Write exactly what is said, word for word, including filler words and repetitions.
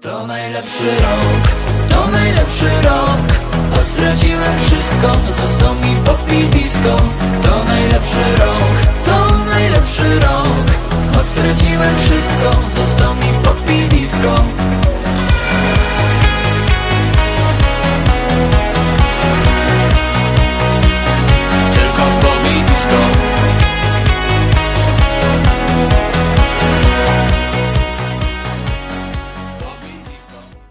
To najlepszy rok, to najlepszy rok, a straciłem wszystko, został mi pop i disco. To najlepszy rok, to najlepszy rok, a straciłem wszystko, został